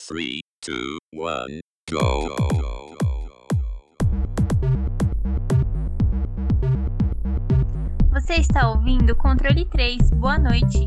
3, 2, 1, go. Você está ouvindo Controle 3. Boa noite.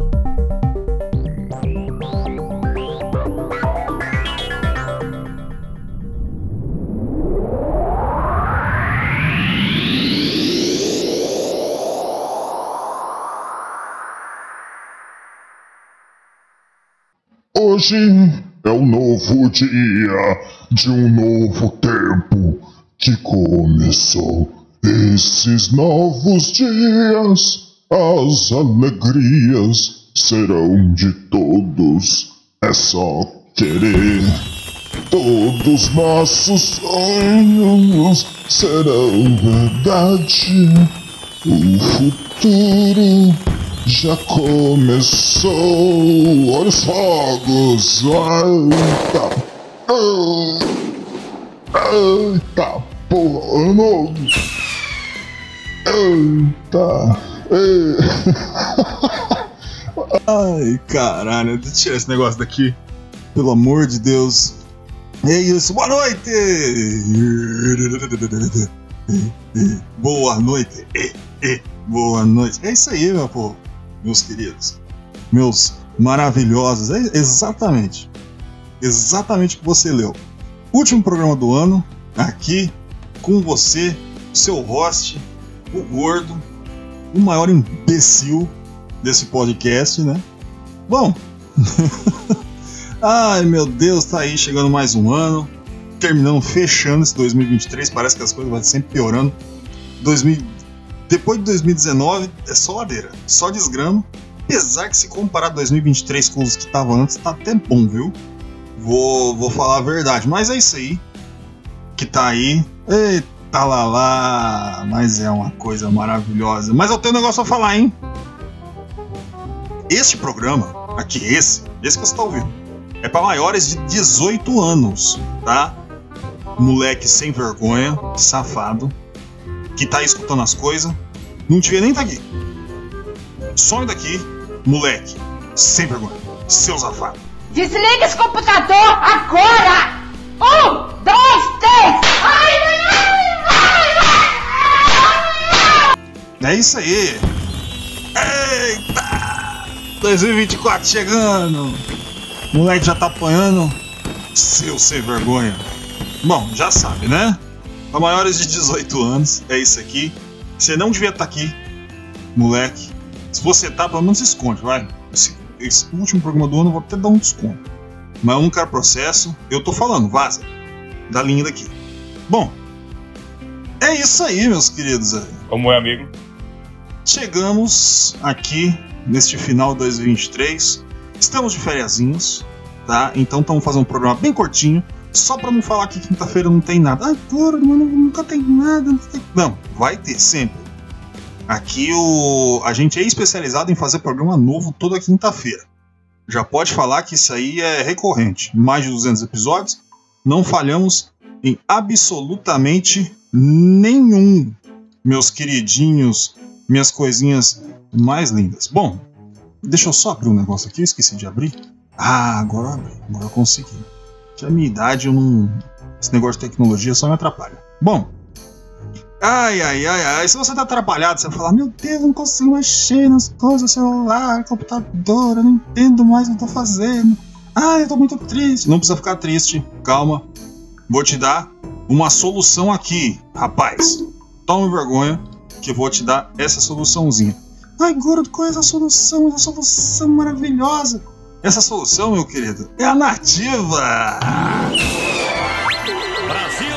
Hoje é um novo dia de um novo tempo que começou. Esses novos dias, as alegrias serão de todos. É só querer. Todos nossos sonhos serão verdade. O futuro já começou. Olha os fogos. Eita porra. Eita. Ai, caralho, deixa eu tirar esse negócio daqui. Pelo amor de Deus. É isso, boa noite! Boa noite. Boa noite. É isso aí, meu povo, meus queridos, meus maravilhosos. É exatamente o que você leu. Último programa do ano, aqui com você, seu host, o gordo, o maior imbecil desse podcast, né? Bom, ai meu Deus, tá aí chegando mais um ano, terminando, fechando esse 2023, parece que as coisas vão sempre piorando. Depois de 2019 é só ladeira, só desgrama, apesar que se comparar 2023 com os que estavam antes, tá até bom, viu? Vou falar a verdade, mas é isso aí que tá aí. Eita lá, mas é uma coisa maravilhosa. Mas eu tenho um negócio a falar, hein? Este programa, aqui, esse que você tá ouvindo, é para maiores de 18 anos, tá? Moleque sem vergonha, safado, que tá aí escutando as coisas, não devia nem tá aqui. Some daqui, moleque, sem vergonha, seu safado. Desliga esse computador agora! 1, 2, 3! É isso aí. Eita! 2024 chegando. Moleque já tá apanhando. Seu sem vergonha. Bom, já sabe, né? Para maiores de 18 anos, é isso aqui. Você não devia estar aqui, moleque. Se você tá, pelo menos se esconde, vai. Esse último programa do ano eu vou até dar um desconto. Mas eu não quero processo. Eu tô falando, vaza. Da linha daqui. Bom, é isso aí, meus queridos. Como é, amigo? Chegamos aqui neste final de 2023. Estamos de fériasinhos, tá? Então estamos fazendo um programa bem curtinho, só pra não falar que quinta-feira não tem nada. Ai, porra, nunca tem nada. Não, vai ter sempre. Aqui a gente é especializado em fazer programa novo toda quinta-feira. Já pode falar que isso aí é recorrente. Mais de 200 episódios, não falhamos em absolutamente nenhum, meus queridinhos, minhas coisinhas mais lindas. Bom, deixa eu só abrir um negócio aqui, eu esqueci de abrir. Ah, agora eu abri, agora eu consegui. Que a minha idade, esse negócio de tecnologia só me atrapalha. Bom, ai, se você tá atrapalhado, você vai falar, meu Deus, eu não consigo mexer nas coisas, celular, computador, eu não entendo mais o que eu tô fazendo. Ai, eu tô muito triste. Não precisa ficar triste, calma. Vou te dar uma solução aqui, rapaz. Tome vergonha, que eu vou te dar essa soluçãozinha. Ai, gordo, qual é essa solução? Essa solução maravilhosa. Essa solução, meu querido, é a Nativa. Brasil!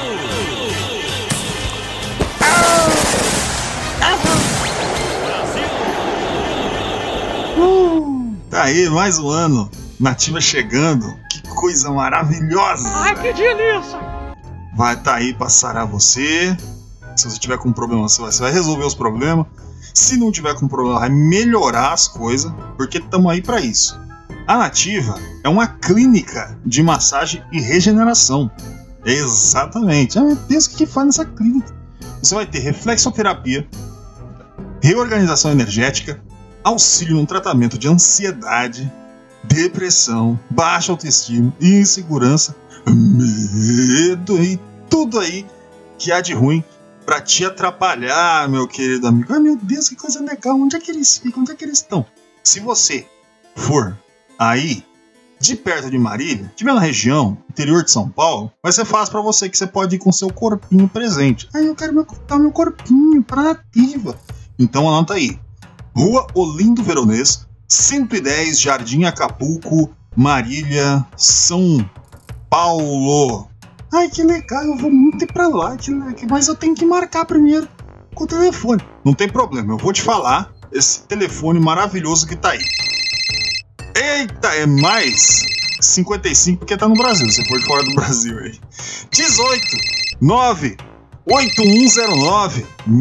Tá aí, mais um ano. Nativa chegando. Que coisa maravilhosa. Ai, que delícia! Vai estar aí pra sarar você. Se você tiver com problema, você vai resolver os problemas. Se não tiver com problema, vai melhorar as coisas, porque estamos aí para isso. A Nativa é uma clínica de massagem e regeneração. Exatamente. Pensa o que faz nessa clínica. Você vai ter reflexoterapia, reorganização energética, auxílio no tratamento de ansiedade, depressão, baixa autoestima, insegurança, medo e tudo aí que há de ruim pra te atrapalhar, meu querido amigo. Ai, meu Deus, que coisa legal. Onde é que eles ficam? Onde é que eles estão? Se você for aí de perto de Marília, estiver na região, interior de São Paulo, vai ser fácil pra você, que você pode ir com seu corpinho presente. Aí eu quero botar meu corpinho pra ativa. Então anota aí. Rua Olindo Veronês, 110, Jardim Acapulco, Marília, São Paulo. Ai, que legal, eu vou muito ir pra lá, mas eu tenho que marcar primeiro com o telefone. Não tem problema, eu vou te falar esse telefone maravilhoso que tá aí. Eita, é mais 55 porque tá no Brasil, se for de fora do Brasil aí. 18 9 8109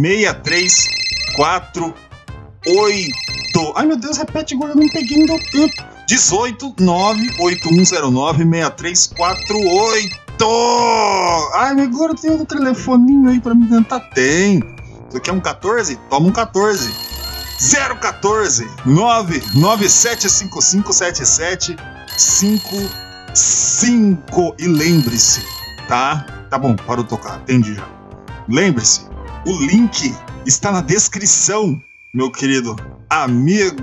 6348. Ai, meu Deus, repete agora, eu não peguei, não deu tempo. 18 9 8109 6348. Ai, agora tem outro telefoninho aí pra me tentar. Tem. Você quer um 14? Toma um 14. 014 997557755. E lembre-se, tá? Tá bom, parou de tocar, entendi já. Lembre-se, o link está na descrição, meu querido amigo.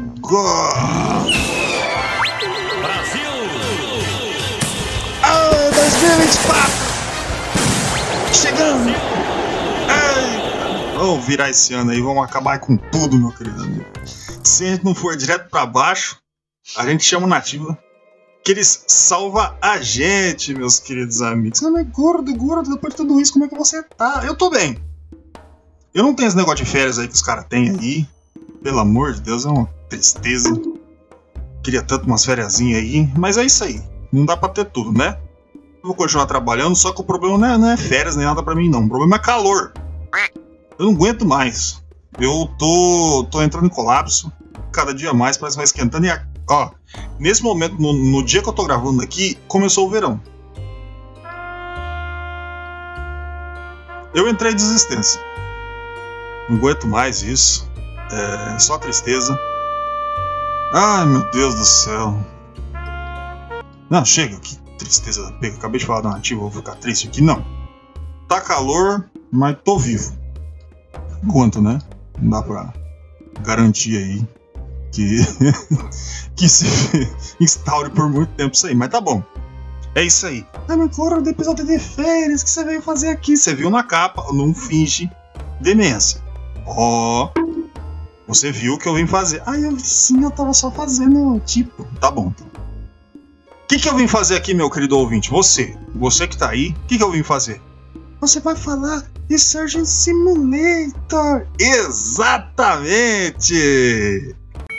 Brasil! 2024! Chegando! Ai, vamos virar esse ano aí, vamos acabar com tudo, meu querido amigo. Se a gente não for direto pra baixo, a gente chama o Nativa, que eles salva a gente, meus queridos amigos. Mas gordo, depois de tudo isso, como é que você tá? Eu tô bem. Eu não tenho esse negócio de férias aí que os caras têm aí. Pelo amor de Deus, é uma tristeza. Queria tanto umas fériasinhas aí, mas é isso aí. Não dá pra ter tudo, né? Eu vou continuar trabalhando, só que o problema não é férias nem nada pra mim, não. O problema é calor. Eu não aguento mais. Eu tô entrando em colapso. Cada dia mais parece que vai esquentando. E, ó, nesse momento, no dia que eu tô gravando aqui, começou o verão. Eu entrei em desistência. Não aguento mais isso. É só tristeza. Ai, meu Deus do céu. Não, chega, que tristeza. Acabei de falar da Nativa, vou ficar triste aqui. Não. Tá calor, mas tô vivo. Quanto, né? Não dá pra garantir aí que se instaure por muito tempo isso aí. Mas tá bom. É isso aí. Ah, mas agora do episódio de férias, o que você veio fazer aqui? Você viu na capa, não finge demência. Ó, você viu o que eu vim fazer. Ah, eu tava só fazendo, tipo. Tá bom. O que eu vim fazer aqui, meu querido ouvinte? Você que tá aí, o que eu vim fazer? Você vai falar de Surgeon Simulator. Exatamente!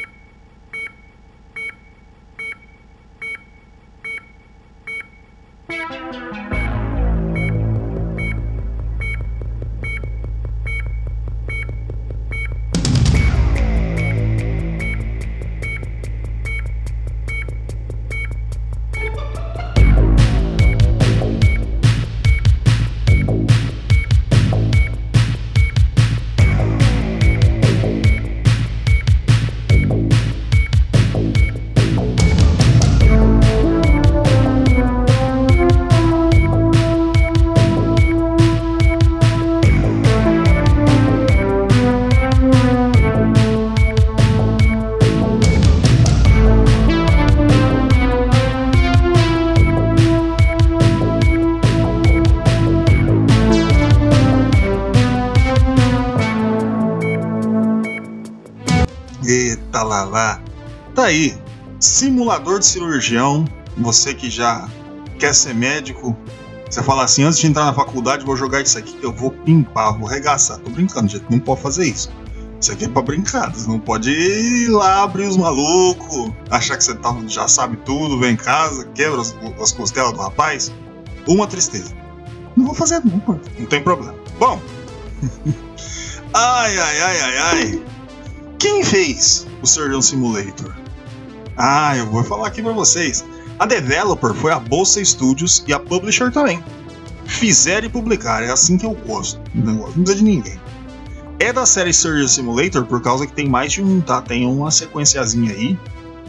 Eita lá. Tá aí, simulador de cirurgião. Você que já quer ser médico, você fala assim, antes de entrar na faculdade, vou jogar isso aqui que eu vou pimpar, vou regaçar. Tô brincando, gente, não pode fazer isso. Isso aqui é pra brincar, você não pode ir lá abrir os malucos, achar que você já sabe tudo, vem em casa, quebra as costelas do rapaz. Uma tristeza. Não vou fazer não tem problema. Bom, ai. Quem fez o Surgeon Simulator? Ah, eu vou falar aqui pra vocês. A developer foi a Bolsa Studios e a publisher também. Fizeram e publicaram, é assim que eu gosto. Não precisa de ninguém. É da série Surgeon Simulator por causa que tem mais de um, tá? Tem uma sequenciazinha aí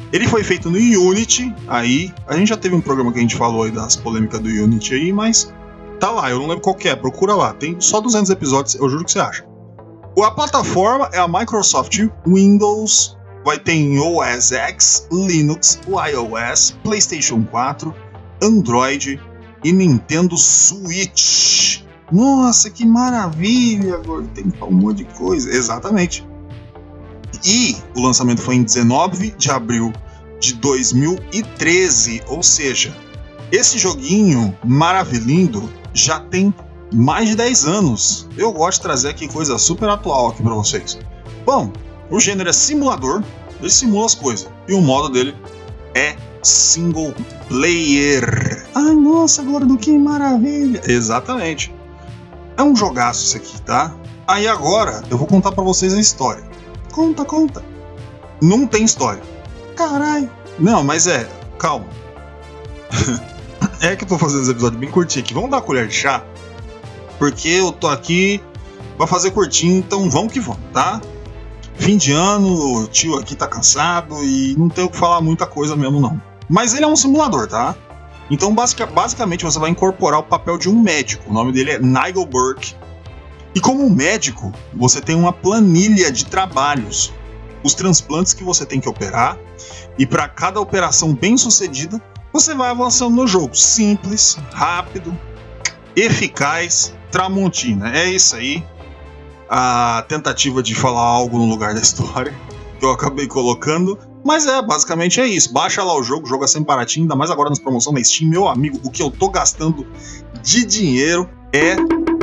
Ele foi feito no Unity, aí a gente já teve um programa que a gente falou aí das polêmicas do Unity aí, mas tá lá, eu não lembro qual que é, procura lá, tem só 200 episódios, eu juro que você acha. A plataforma é a Microsoft Windows, vai ter em OS X, Linux, iOS, PlayStation 4, Android e Nintendo Switch. Nossa, que maravilha, agora tem um monte de coisa, exatamente. E o lançamento foi em 19 de abril de 2013, ou seja, esse joguinho maravilhindo já tem mais de 10 anos. Eu gosto de trazer aqui coisa super atual aqui pra vocês. Bom, o gênero é simulador, ele simula as coisas, e o modo dele é single player. Ai, nossa, Gordo, que maravilha! Exatamente. É um jogaço isso aqui, tá? Aí agora eu vou contar pra vocês a história. Conta. Não tem história. Caralho. Não, mas calma. É que eu tô fazendo esse episódio bem curtinho aqui. Vamos dar uma colher de chá? Porque eu tô aqui pra fazer curtinho, então vamos que vamos, tá? Fim de ano, o tio aqui tá cansado e não tem o que falar muita coisa mesmo, não. Mas ele é um simulador, tá? Então, basicamente, você vai incorporar o papel de um médico. O nome dele é Nigel Burke. E como médico, você tem uma planilha de trabalhos. Os transplantes que você tem que operar. E para cada operação bem sucedida, você vai avançando no jogo. Simples, rápido, eficaz, Tramontina. É isso aí. A tentativa de falar algo no lugar da história que eu acabei colocando. Mas basicamente é isso. Baixa lá o jogo é sempre baratinho, ainda mais agora nas promoções na Steam. Meu amigo, o que eu tô gastando de dinheiro é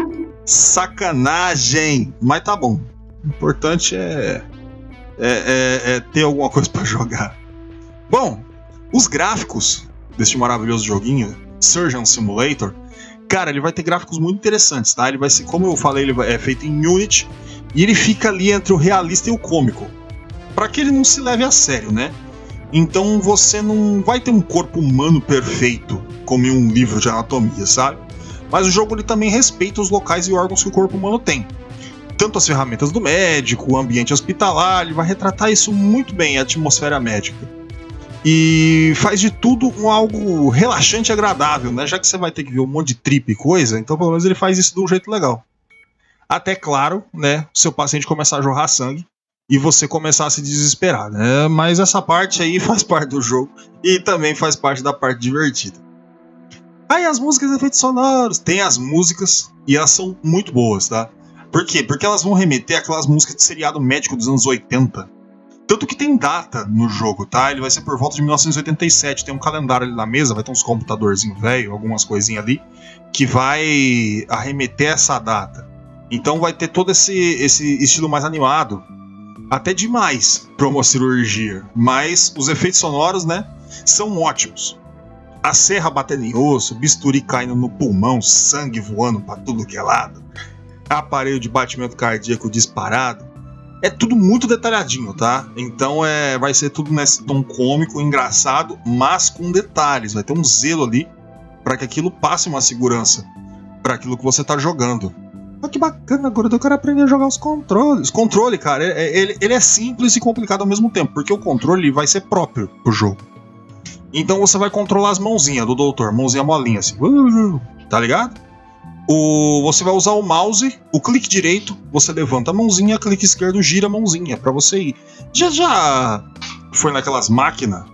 sacanagem. Mas tá bom. O importante é ter alguma coisa pra jogar. Bom, os gráficos deste maravilhoso joguinho, Surgeon Simulator, cara, ele vai ter gráficos muito interessantes, tá? Ele vai ser, como eu falei, ele é feito em Unity e ele fica ali entre o realista e o cômico. Para que ele não se leve a sério, né? Então você não vai ter um corpo humano perfeito, como em um livro de anatomia, sabe? Mas o jogo ele também respeita os locais e órgãos que o corpo humano tem. Tanto as ferramentas do médico, o ambiente hospitalar, ele vai retratar isso muito bem, a atmosfera médica. E faz de tudo algo relaxante e agradável, né? Já que você vai ter que ver um monte de trip e coisa, então pelo menos ele faz isso de um jeito legal. Até, claro, né, o seu paciente começar a jorrar sangue e você começar a se desesperar, né? Mas essa parte aí faz parte do jogo e também faz parte da parte divertida. Aí as músicas e efeitos sonoros. Tem as músicas e elas são muito boas, tá? Por quê? Porque elas vão remeter àquelas músicas de seriado médico dos anos 80. Tanto que tem data no jogo, tá? Ele vai ser por volta de 1987. Tem um calendário ali na mesa, vai ter uns computadorzinhos velho, algumas coisinhas ali, que vai arremeter essa data. Então vai ter todo esse estilo mais animado. Até demais pra uma cirurgia. Mas os efeitos sonoros, né, são ótimos. A serra batendo em osso, bisturi caindo no pulmão, sangue voando pra tudo que é lado, aparelho de batimento cardíaco disparado. É tudo muito detalhadinho, tá? Então vai ser tudo nesse tom cômico, engraçado, mas com detalhes. Vai ter um zelo ali para que aquilo passe uma segurança para aquilo que você tá jogando. Olha que bacana, agora eu quero aprender a jogar os controles. Controle, cara, ele é simples e complicado ao mesmo tempo, porque o controle vai ser próprio pro jogo. Então você vai controlar as mãozinhas do doutor, mãozinha molinha assim, tá ligado? Você vai usar o mouse, o clique direito, você levanta a mãozinha, clique esquerdo, gira a mãozinha pra você ir. Já foi naquelas máquinas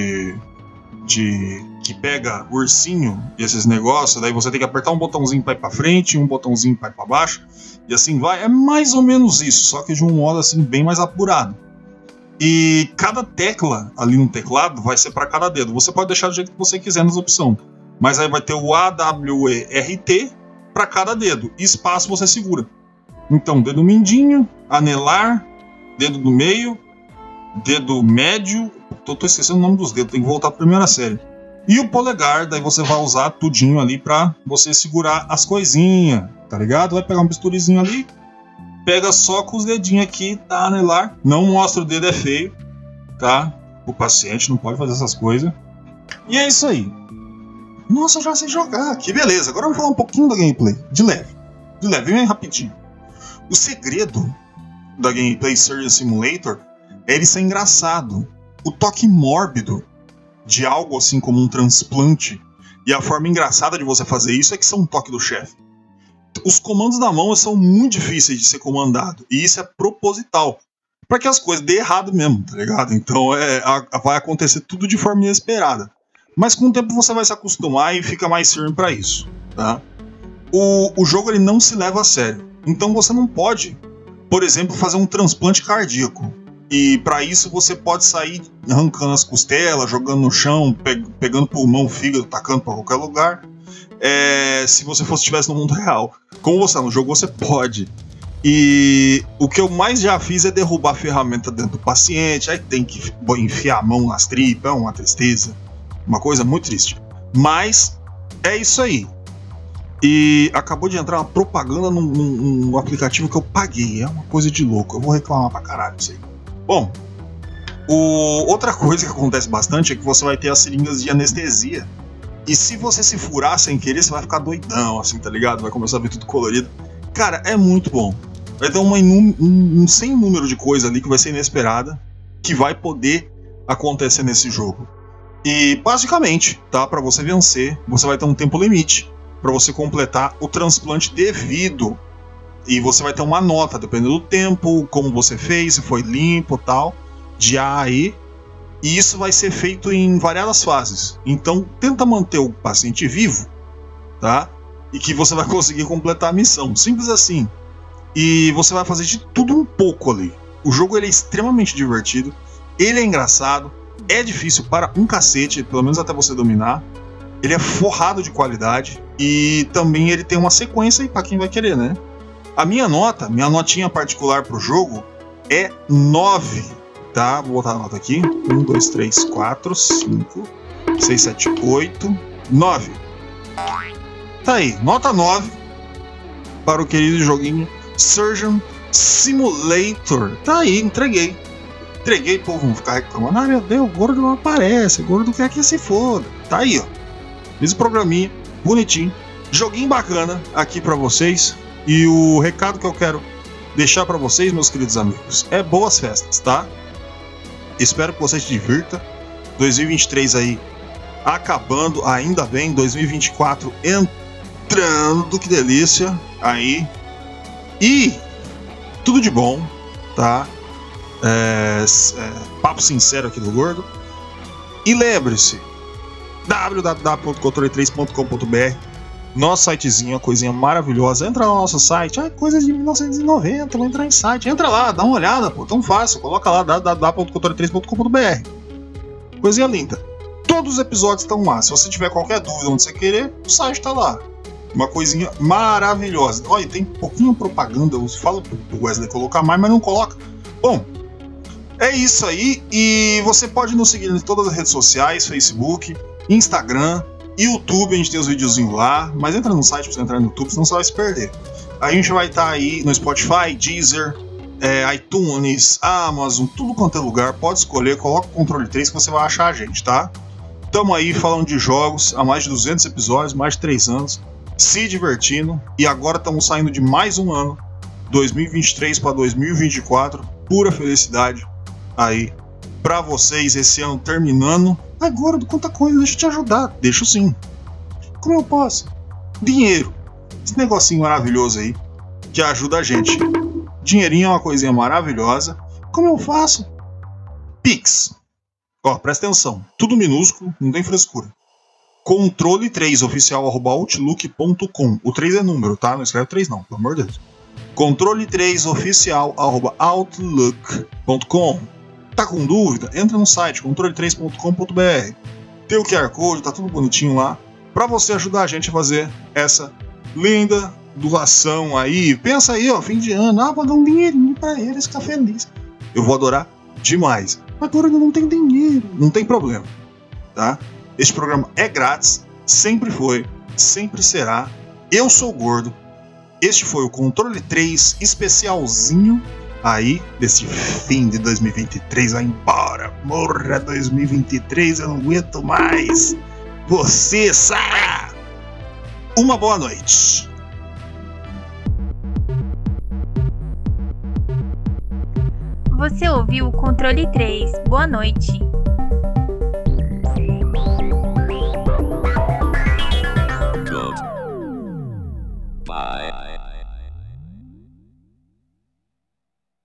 que pega ursinho e esses negócios, daí você tem que apertar um botãozinho pra ir pra frente, um botãozinho pra ir pra baixo, e assim vai. É mais ou menos isso, só que de um modo assim bem mais apurado. E cada tecla ali no teclado vai ser para cada dedo. Você pode deixar do jeito que você quiser nas opções, mas aí vai ter o AWERT para cada dedo. E espaço você segura. Então, dedo mindinho, anelar, dedo do meio, dedo médio. Tô esquecendo o nome dos dedos, tem que voltar para a primeira série. E o polegar, daí você vai usar tudinho ali para você segurar as coisinhas, tá ligado? Vai pegar um bisturizinho ali, pega só com os dedinhos aqui, tá, anelar. Não mostra o dedo, é feio, tá? O paciente não pode fazer essas coisas. E é isso aí. Nossa, eu já sei jogar. Que beleza. Agora vamos falar um pouquinho da gameplay. De leve, bem rapidinho. O segredo da gameplay Surgeon Simulator é ele ser engraçado. o toque mórbido de algo assim como um transplante, e a forma engraçada de você fazer isso é que são um toque do chefe. Os comandos da mão são muito difíceis de ser comandado, e isso é proposital, para que as coisas dê errado mesmo, tá ligado? Então vai acontecer tudo de forma inesperada. Mas com o tempo você vai se acostumar e fica mais firme para isso, tá? O jogo ele não se leva a sério, então você não pode, por exemplo, fazer um transplante cardíaco. E para isso você pode sair arrancando as costelas, jogando no chão, pegando pulmão, fígado, tacando para qualquer lugar. Se você estivesse no mundo real. Como você no jogo, você pode. E o que eu mais já fiz é derrubar a ferramenta dentro do paciente. Aí tem que enfiar a mão nas tripas, é uma tristeza. Uma coisa muito triste. Mas é isso aí. E acabou de entrar uma propaganda num aplicativo que eu paguei. É uma coisa de louco. Eu vou reclamar pra caralho isso aí. Bom, outra coisa que acontece bastante é que você vai ter as seringas de anestesia. E se você se furar sem querer, você vai ficar doidão, assim, tá ligado? Vai começar a ver tudo colorido. Cara, é muito bom. Vai ter um sem número de coisa ali que vai ser inesperada, que vai poder acontecer nesse jogo. E, basicamente, tá? Pra você vencer, você vai ter um tempo limite pra você completar o transplante devido. E você vai ter uma nota, dependendo do tempo, como você fez, se foi limpo e tal, de A a E. E isso vai ser feito em variadas fases. Então, tenta manter o paciente vivo, tá? E que você vai conseguir completar a missão. Simples assim. E você vai fazer de tudo um pouco ali. O jogo ele é extremamente divertido. Ele é engraçado. É difícil para um cacete, pelo menos até você dominar. Ele é forrado de qualidade. E também ele tem uma sequência aí para quem vai querer, né? A minha notinha particular pro jogo é 9, tá? Vou botar a nota aqui. 1, 2, 3, 4, 5, 6, 7, 8, 9. Tá aí, nota 9 para o querido joguinho Surgeon Simulator. Tá aí, entreguei, povo, vão ficar reclamando. Ah, meu Deus, o gordo não aparece, o gordo quer que se foda. Tá aí, ó. Mesmo programinha, bonitinho, joguinho bacana aqui pra vocês. E o recado que eu quero deixar pra vocês, meus queridos amigos, é boas festas, tá? Espero que você se divirta. 2023 aí acabando, ainda bem. 2024 entrando, que delícia. Aí. E tudo de bom, tá? Papo sincero aqui do Gordo. E lembre-se, www.controle3.com.br, nosso sitezinho, uma coisinha maravilhosa. Entra lá no nosso site, coisas de 1990, vou entrar em site. Entra lá, dá uma olhada, pô, tão fácil. Coloca lá, www.controle3.com.br. Coisinha linda. Todos os episódios estão lá. Se você tiver qualquer dúvida onde você querer, o site tá lá. Uma coisinha maravilhosa. Olha, tem pouquinho propaganda, eu falo pro Wesley colocar mais, mas não coloca. Bom, é isso aí. E você pode nos seguir em todas as redes sociais, Facebook, Instagram, YouTube, a gente tem os videozinhos lá, mas entra no site pra você entrar no YouTube, senão você vai se perder. A gente vai estar aí no Spotify, Deezer, iTunes, Amazon, tudo quanto é lugar, pode escolher, coloca o Controle 3 que você vai achar a gente, tá? Tamo aí falando de jogos há mais de 200 episódios, mais de 3 anos, se divertindo, e agora estamos saindo de mais um ano, 2023 para 2024, pura felicidade aí pra vocês, esse ano terminando. Agora, do quanta coisa, deixa eu te ajudar. Deixa sim. Como eu posso? Dinheiro. Esse negocinho maravilhoso aí, que ajuda a gente. Dinheirinho é uma coisinha maravilhosa. Como eu faço? Pix. Ó, presta atenção. Tudo minúsculo, não tem frescura. controle3oficial@outlook.com. O 3 é número, tá? Não escreve 3 não, pelo amor de Deus. controle3oficial@outlook.com. Tá com dúvida? Entra no site controle3.com.br. Tem o QR Code, tá tudo bonitinho lá, pra você ajudar a gente a fazer essa linda doação aí. Pensa aí, ó, fim de ano, vou dar um dinheirinho pra eles ficar feliz. Eu vou adorar demais. Agora não tem dinheiro, não tem problema, tá? Este programa é grátis, sempre foi, sempre será. Eu sou o Gordo. Este foi o Controle 3 especialzinho aí desse fim de 2023. Vai embora, morra 2023, eu não aguento mais. Você, Sara! Uma boa noite. Você ouviu o Controle 3. Boa noite. Bye.